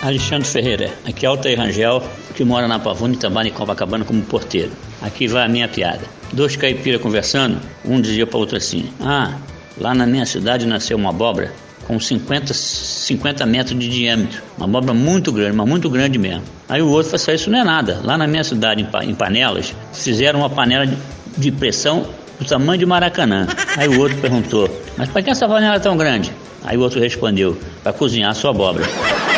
Alexandre Ferreira, aqui é Altair Rangel, que mora na Pavuna e trabalha em Copacabana como porteiro. Aqui vai a minha piada. Dois caipiras conversando, um dizia para o outro assim: lá na minha cidade nasceu uma abóbora com 50 metros de diâmetro. Uma abóbora muito grande, mas muito grande mesmo. Aí o outro falou assim: isso não é nada. Lá na minha cidade, em Panelas, fizeram uma panela de pressão do tamanho de Maracanã. Aí o outro perguntou: mas para que essa panela é tão grande? Aí o outro respondeu: para cozinhar a sua abóbora.